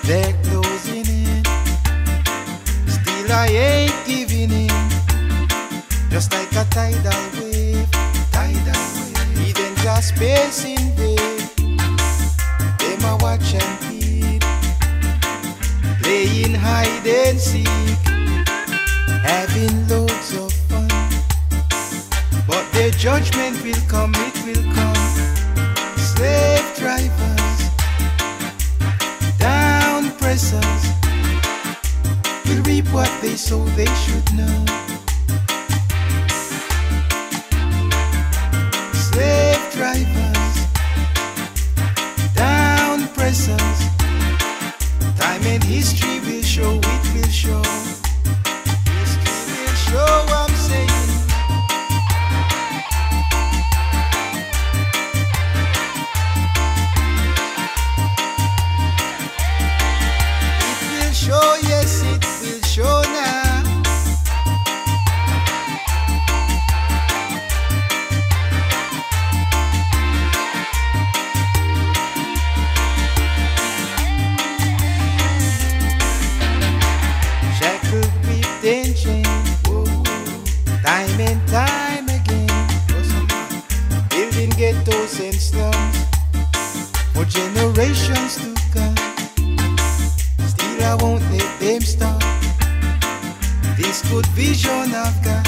they're closing in. Still I ain't giving in. Just like a tidal wave, even just space invade. Them a watch and peep, playing hide and seek, having loads of fun. But their judgment will come, it will come. Slave drivers, down pressers, will reap what they sow, they should know. Slave drivers, down pressers, time and history will show, it will show. History will show, I'm saying. It will show, yes, it will show now. Time and time again, building ghettos and slums for generations to come. Still I won't let them stop this good vision I've got.